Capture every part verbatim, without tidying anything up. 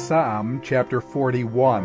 Psalm chapter forty-one.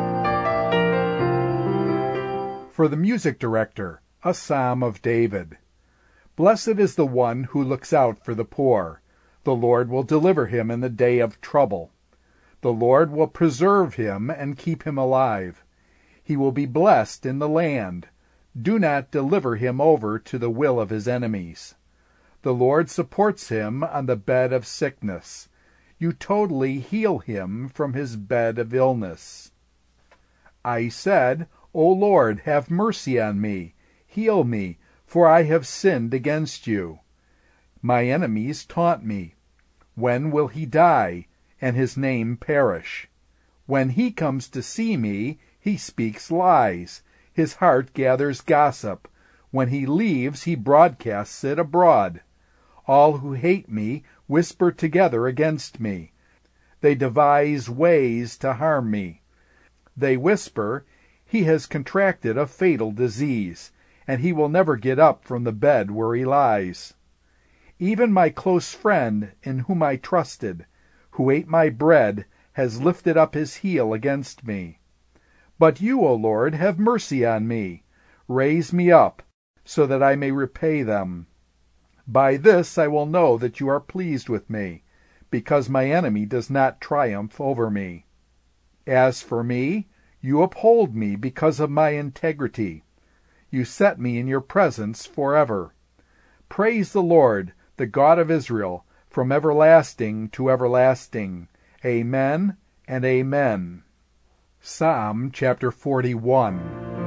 For the music director, a psalm of David. Blessed is the one who looks out for the poor. The Lord will deliver him in the day of trouble. The Lord will preserve him and keep him alive. He will be blessed in the land. Do not deliver him over to the will of his enemies. The Lord supports him on the bed of sickness. You totally heal him from his bed of illness. I said, O Lord, have mercy on me. Heal me, for I have sinned against you. My enemies taunt me. When will he die, and his name perish? When he comes to see me, he speaks lies. His heart gathers gossip. When he leaves, he broadcasts it abroad. All who hate me whisper together against me. They devise ways to harm me. They whisper, he has contracted a fatal disease, and he will never get up from the bed where he lies. Even my close friend, in whom I trusted, who ate my bread, has lifted up his heel against me. But you, O Lord, have mercy on me. Raise me up, so that I may repay them. By this I will know that you are pleased with me, because my enemy does not triumph over me. As for me, you uphold me because of my integrity. You set me in your presence forever. Praise the Lord, the God of Israel, from everlasting to everlasting. Amen and amen. Psalm chapter forty-one.